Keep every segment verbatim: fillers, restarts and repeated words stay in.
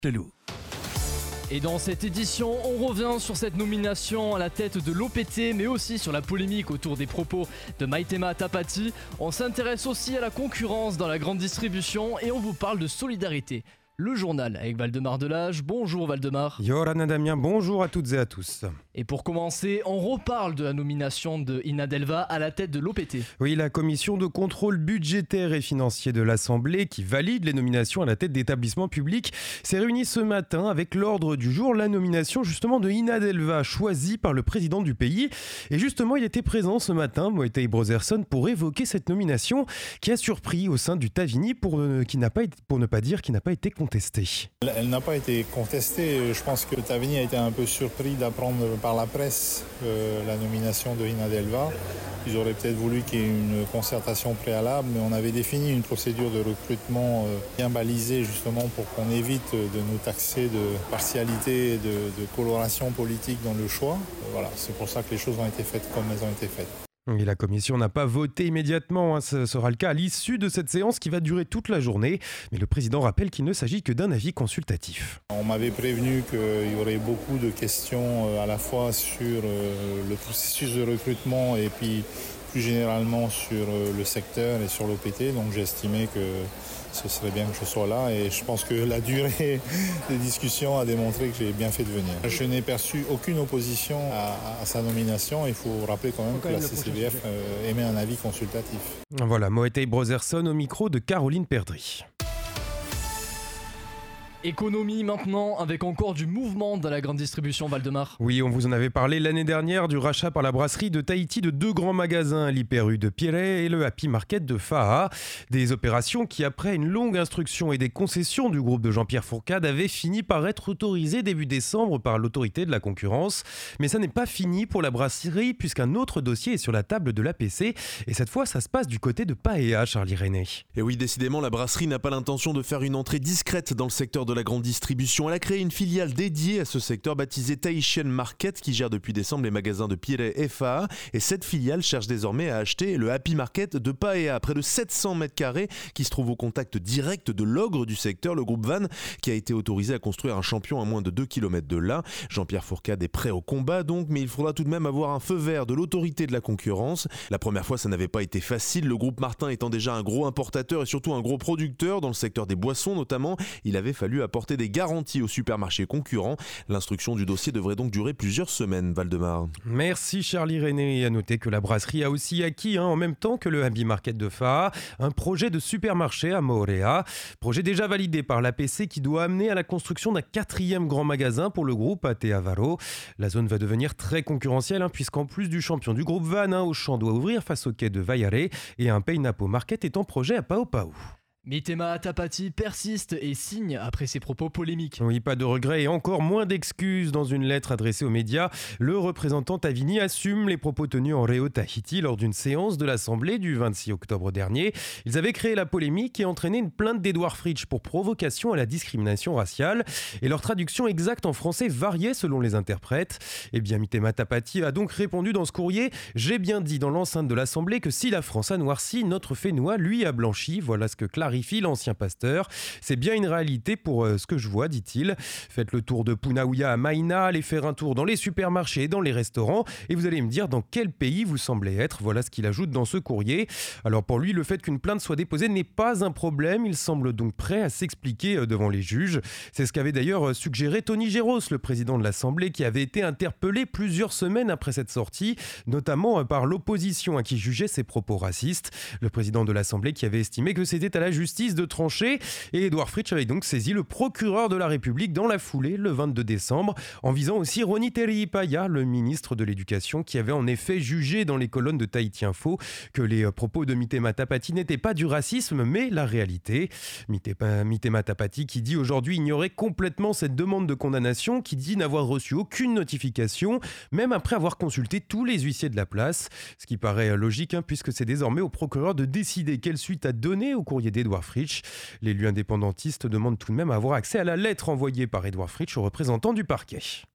Chelou. Et dans cette édition, on revient sur cette nomination à la tête de l'O P T, mais aussi sur la polémique autour des propos de Maïtema Tapati. On s'intéresse aussi à la concurrence dans la grande distribution et on vous parle de solidarité. Le journal avec Valdemar Delage. Bonjour Valdemar. Yoran Damien, bonjour à toutes et à tous. Et pour commencer, on reparle de la nomination de Ina Delva à la tête de l'O P T. Oui, la commission de contrôle budgétaire et financier de l'Assemblée, qui valide les nominations à la tête d'établissements publics, s'est réunie ce matin avec l'ordre du jour la nomination justement de Ina Delva, choisie par le président du pays. Et justement, il était présent ce matin, Moïtei Brotherson, pour évoquer cette nomination qui a surpris au sein du Tavini pour, euh, qui n'a pas été, pour ne pas dire qui n'a pas été contestée. Elle, elle n'a pas été contestée. Je pense que le Tavini a été un peu surpris d'apprendre par la presse euh, la nomination de Ina Delva. Ils auraient peut-être voulu qu'il y ait une concertation préalable, mais on avait défini une procédure de recrutement euh, bien balisée justement pour qu'on évite de nous taxer de partialité et de, de coloration politique dans le choix. Voilà, c'est pour ça que les choses ont été faites comme elles ont été faites. Et la commission n'a pas voté immédiatement, hein. Ce sera le cas à l'issue de cette séance qui va durer toute la journée. Mais le président rappelle qu'il ne s'agit que d'un avis consultatif. On m'avait prévenu qu'il y aurait beaucoup de questions à la fois sur le processus de recrutement et puis plus généralement sur le secteur et sur l'O P T. Donc j'ai estimé que ce serait bien que je sois là et je pense que la durée des discussions a démontré que j'ai bien fait de venir. Je n'ai perçu aucune opposition à, à sa nomination. Il faut rappeler quand même que la C C B F euh, émet un avis consultatif. Voilà, Moïtei Brotherson au micro de Caroline Perdry. Économie maintenant, avec encore du mouvement dans la grande distribution, Valdemar. Oui, on vous en avait parlé l'année dernière du rachat par la brasserie de Tahiti de deux grands magasins, l'Hyper U de Pierret et le Happy Market de Faha. Des opérations qui, après une longue instruction et des concessions du groupe de Jean-Pierre Fourcade, avaient fini par être autorisées début décembre par l'autorité de la concurrence. Mais ça n'est pas fini pour la brasserie, puisqu'un autre dossier est sur la table de l'A P C. Et cette fois, ça se passe du côté de Paea, Charlie René. Et oui, décidément, la brasserie n'a pas l'intention de faire une entrée discrète dans le secteur de de la grande distribution. Elle a créé une filiale dédiée à ce secteur baptisée Tahitian Market qui gère depuis décembre les magasins de Pierret et Faha. Et cette filiale cherche désormais à acheter le Happy Market de Paea, près de sept cents mètres carrés, qui se trouve au contact direct de l'ogre du secteur, le groupe Van, qui a été autorisé à construire un champion à moins de deux kilomètres de là. Jean-Pierre Fourcade est prêt au combat donc, mais il faudra tout de même avoir un feu vert de l'autorité de la concurrence. La première fois, ça n'avait pas été facile, le groupe Martin étant déjà un gros importateur et surtout un gros producteur dans le secteur des boissons notamment. Il avait fallu apporter des garanties aux supermarchés concurrents. L'instruction du dossier devrait donc durer plusieurs semaines, Valdemar. Merci Charlie René. Et à noter que la brasserie a aussi acquis, hein, en même temps que le Happy Market de Faha, un projet de supermarché à Moorea. Projet déjà validé par l'A P C qui doit amener à la construction d'un quatrième grand magasin pour le groupe à Te Avaro. La zone va devenir très concurrentielle, hein, puisqu'en plus du champion du groupe Van, hein, Auchan doit ouvrir face au quai de Vaiare et un Peinapo Market est en projet à Paopao. Maïtema Tapati persiste et signe après ses propos polémiques. Oui, pas de regrets et encore moins d'excuses. Dans une lettre adressée aux médias, le représentant Tavini assume les propos tenus en Réau Tahiti lors d'une séance de l'Assemblée du vingt-six octobre dernier. Ils avaient créé la polémique et entraîné une plainte d'Edouard Fritsch pour provocation à la discrimination raciale. Et leur traduction exacte en français variait selon les interprètes. Eh bien, Maïtema Tapati a donc répondu dans ce courrier « J'ai bien dit dans l'enceinte de l'Assemblée que si la France a noirci, notre Fénois, lui, a blanchi. » Voilà ce que clarifie l'ancien pasteur. C'est bien une réalité pour euh, ce que je vois, dit-il. Faites le tour de Punaouia à Maïna, allez faire un tour dans les supermarchés et dans les restaurants et vous allez me dire dans quel pays vous semblez être. Voilà ce qu'il ajoute dans ce courrier. Alors pour lui, le fait qu'une plainte soit déposée n'est pas un problème. Il semble donc prêt à s'expliquer euh, devant les juges. C'est ce qu'avait d'ailleurs suggéré Tony Géros, le président de l'Assemblée, qui avait été interpellé plusieurs semaines après cette sortie, notamment euh, par l'opposition à qui jugeait ses propos racistes. Le président de l'Assemblée qui avait estimé que c'était à la justice de trancher et Edouard Fritsch avait donc saisi le procureur de la République dans la foulée le vingt-deux décembre en visant aussi Roni Teriipaya, le ministre de l'Éducation, qui avait en effet jugé dans les colonnes de Tahiti Info que les propos de Maïtema Tapati n'étaient pas du racisme mais la réalité. Maïtema Tapati qui dit aujourd'hui ignorer complètement cette demande de condamnation, qui dit n'avoir reçu aucune notification même après avoir consulté tous les huissiers de la place, ce qui paraît logique hein, puisque c'est désormais au procureur de décider quelle suite à donner au courrier d'Edouard Fritsch. L'élu indépendantiste demande tout de même à avoir accès à la lettre envoyée par Edouard Fritsch au représentant du parquet.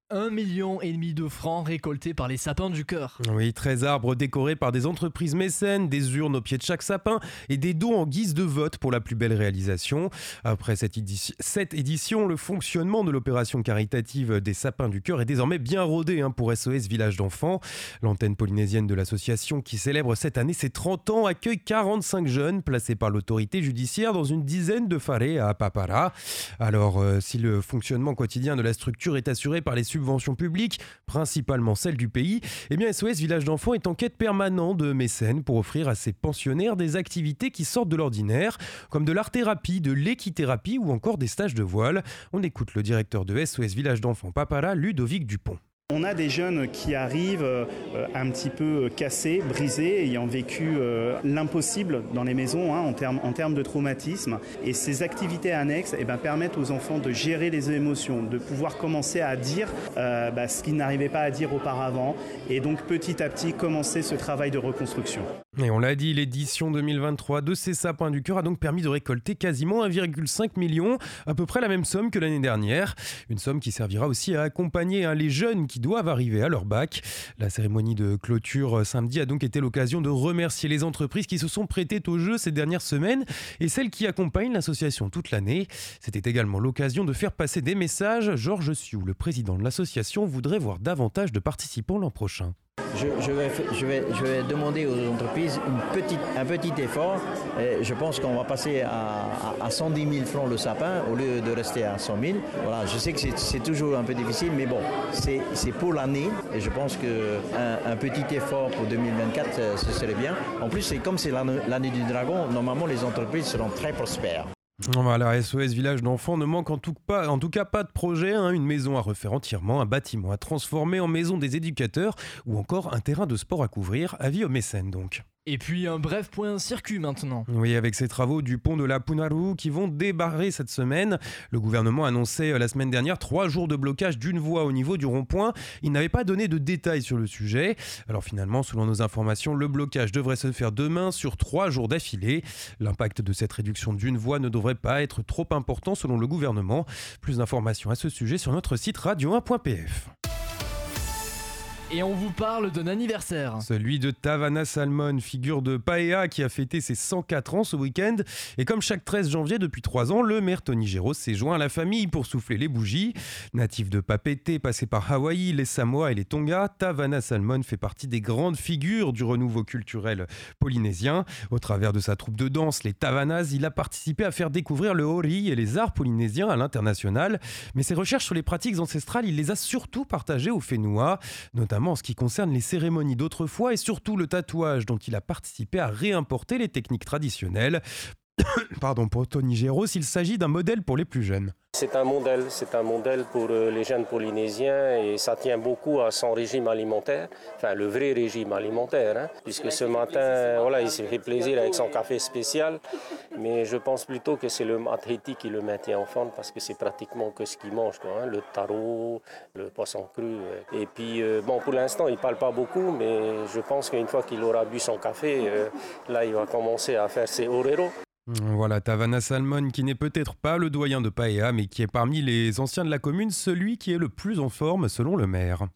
Un million et demi de francs récoltés par les sapins du cœur. Oui, treize arbres décorés par des entreprises mécènes, des urnes au pied de chaque sapin et des dons en guise de vote pour la plus belle réalisation. Après cette, édition, cette édition, le fonctionnement de l'opération caritative des sapins du cœur est désormais bien rodé hein, pour S O S Village d'enfants. L'antenne polynésienne de l'association qui célèbre cette année ses trente ans accueille quarante-cinq jeunes placés par l'autorité judiciaire dans une dizaine de farés à Papara. Alors, euh, si le fonctionnement quotidien de la structure est assuré par les subventions publiques, principalement celles du pays, eh bien S O S Village d'enfants est en quête permanente de mécènes pour offrir à ses pensionnaires des activités qui sortent de l'ordinaire, comme de l'art-thérapie, de l'équithérapie ou encore des stages de voile. On écoute le directeur de S O S Village d'enfants Papara, Ludovic Dupont. On a des jeunes qui arrivent euh, un petit peu cassés, brisés, ayant vécu euh, l'impossible dans les maisons hein, en termes en termes de traumatisme. Et ces activités annexes eh ben, permettent aux enfants de gérer les émotions, de pouvoir commencer à dire euh, bah, ce qu'ils n'arrivaient pas à dire auparavant. Et donc petit à petit commencer ce travail de reconstruction. Et on l'a dit, l'édition deux mille vingt-trois de ces sapins du cœur a donc permis de récolter quasiment un virgule cinq million, à peu près la même somme que l'année dernière. Une somme qui servira aussi à accompagner hein, les jeunes qui doivent arriver à leur bac. La cérémonie de clôture samedi a donc été l'occasion de remercier les entreprises qui se sont prêtées au jeu ces dernières semaines et celles qui accompagnent l'association toute l'année. C'était également l'occasion de faire passer des messages. Georges Sioux, le président de l'association, voudrait voir davantage de participants l'an prochain. Je, je, vais, je, vais, je vais demander aux entreprises une petite, un petit effort. Et je pense qu'on va passer à, à cent dix mille francs le sapin au lieu de rester à cent mille. Voilà, je sais que c'est, c'est toujours un peu difficile, mais bon, c'est, c'est pour l'année. Et je pense qu'un un petit effort pour deux mille vingt-quatre, ce serait bien. En plus, c'est comme c'est l'année, l'année du dragon, normalement les entreprises seront très prospères. Voilà, S O S Village d'enfants ne manque en tout, pas, en tout cas pas de projet, hein, une maison à refaire entièrement, un bâtiment à transformer en maison des éducateurs ou encore un terrain de sport à couvrir, avis aux mécènes donc. Et puis un bref point circuit maintenant. Oui, avec ces travaux du pont de la Punaru qui vont débarrer cette semaine. Le gouvernement annonçait la semaine dernière trois jours de blocage d'une voie au niveau du rond-point. Il n'avait pas donné de détails sur le sujet. Alors finalement, selon nos informations, le blocage devrait se faire demain sur trois jours d'affilée. L'impact de cette réduction d'une voie ne devrait pas être trop important selon le gouvernement. Plus d'informations à ce sujet sur notre site radio un point p f. Et on vous parle d'un anniversaire. Celui de Tavana Salmon, figure de Paea qui a fêté ses cent quatre ans ce week-end. Et comme chaque treize janvier depuis trois ans, le maire Tony Géraud s'est joint à la famille pour souffler les bougies. Natif de Papeete, passé par Hawaï, les Samoa et les Tonga, Tavana Salmon fait partie des grandes figures du renouveau culturel polynésien. Au travers de sa troupe de danse, les Tavanas, il a participé à faire découvrir le hori et les arts polynésiens à l'international. Mais ses recherches sur les pratiques ancestrales, il les a surtout partagées au Whenua, notamment en ce qui concerne les cérémonies d'autrefois et surtout le tatouage dont il a participé à réimporter les techniques traditionnelles. Pardon, pour Tony Géraud, il s'agit d'un modèle pour les plus jeunes. C'est un modèle, c'est un modèle pour les jeunes polynésiens et ça tient beaucoup à son régime alimentaire, enfin le vrai régime alimentaire, hein, puisque ce matin, voilà, il s'est fait plaisir avec son café spécial, mais je pense plutôt que c'est le matriti qui le maintient en forme parce que c'est pratiquement que ce qu'il mange, quoi, hein, le taro, le poisson cru. Et puis, euh, bon, pour l'instant, il ne parle pas beaucoup, mais je pense qu'une fois qu'il aura bu son café, euh, là, il va commencer à faire ses oreros. Voilà, Tavana Salmon qui n'est peut-être pas le doyen de Paea, mais qui est parmi les anciens de la commune, celui qui est le plus en forme selon le maire.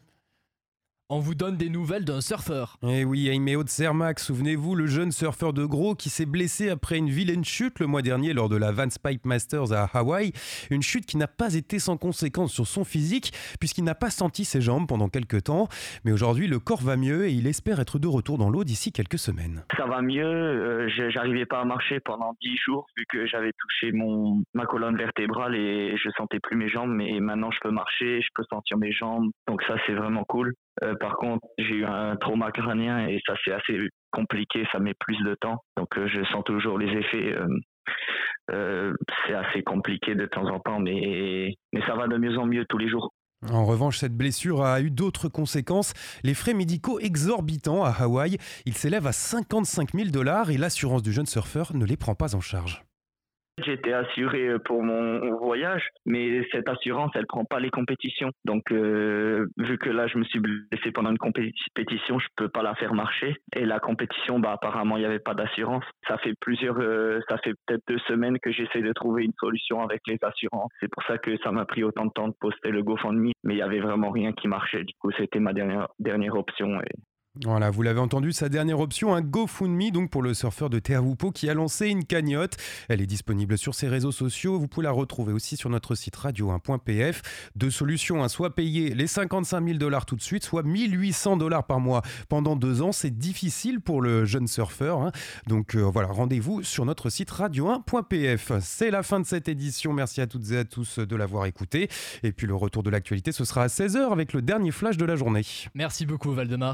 On vous donne des nouvelles d'un surfeur. Eh oui, Aimeo Tsermak, souvenez-vous, le jeune surfeur de Gros qui s'est blessé après une vilaine chute le mois dernier lors de la Vans Pipe Masters à Hawaï. Une chute qui n'a pas été sans conséquence sur son physique, puisqu'il n'a pas senti ses jambes pendant quelques temps. Mais aujourd'hui, le corps va mieux et il espère être de retour dans l'eau d'ici quelques semaines. Ça va mieux, euh, j'arrivais pas à marcher pendant dix jours vu que j'avais touché mon, ma colonne vertébrale et je sentais plus mes jambes. Mais maintenant, je peux marcher, je peux sentir mes jambes, donc ça, c'est vraiment cool. Euh, par contre, j'ai eu un trauma crânien et ça c'est assez compliqué, ça met plus de temps. Donc euh, je sens toujours les effets. Euh, euh, c'est assez compliqué de temps en temps, mais, mais ça va de mieux en mieux tous les jours. En revanche, cette blessure a eu d'autres conséquences. Les frais médicaux exorbitants à Hawaï, ils s'élèvent à cinquante-cinq mille dollars et l'assurance du jeune surfeur ne les prend pas en charge. J'étais assuré pour mon voyage, mais cette assurance, elle prend pas les compétitions. Donc, euh, vu que là, je me suis blessé pendant une compétition, je peux pas la faire marcher. Et la compétition, bah, apparemment, il n'y avait pas d'assurance. Ça fait plusieurs, euh, ça fait peut-être deux semaines que j'essaie de trouver une solution avec les assurances. C'est pour ça que ça m'a pris autant de temps de poster le GoFundMe, mais il y avait vraiment rien qui marchait. Du coup, c'était ma dernière, dernière option. Et... Voilà, vous l'avez entendu, sa dernière option, un GoFundMe, donc pour le surfeur de Teahupoo qui a lancé une cagnotte. Elle est disponible sur ses réseaux sociaux. Vous pouvez la retrouver aussi sur notre site radio un point p f. Deux solutions, hein, soit payer les cinquante-cinq mille dollars tout de suite, soit mille huit cents dollars par mois pendant deux ans. C'est difficile pour le jeune surfeur. Hein. Donc euh, voilà, rendez-vous sur notre site radio un point p f. C'est la fin de cette édition. Merci à toutes et à tous de l'avoir écouté. Et puis le retour de l'actualité, ce sera à seize heures avec le dernier flash de la journée. Merci beaucoup, Valdemar.